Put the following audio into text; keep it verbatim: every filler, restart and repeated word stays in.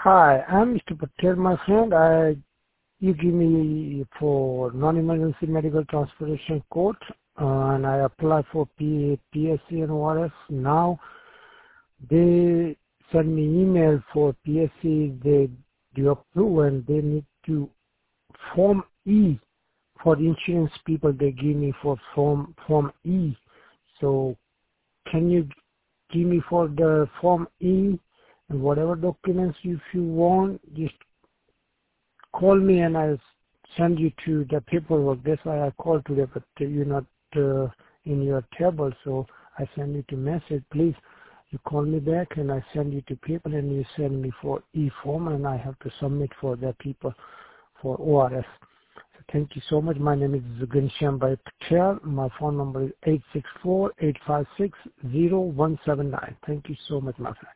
Hi, I'm Mister Patel, my friend. I you give me for non-emergency medical transportation quote, uh, and I apply for P S C and O R S. Now they send me email for P S C. They do approve, and they need to form E for the insurance people. They give me for form form E. So can you give me for the form E? And whatever documents if you want, just call me and I'll send you to the paperwork. That's why I called today, but you're not uh, in your table, so I send you to message. Please, you call me back and I send you to people and you send me for e-form and I have to submit for the people for O R S. So thank you so much. My name is Ghanshyam Bhai Patel. My phone number is eight six four, eight five six, zero one seven nine. Thank you so much, my friend.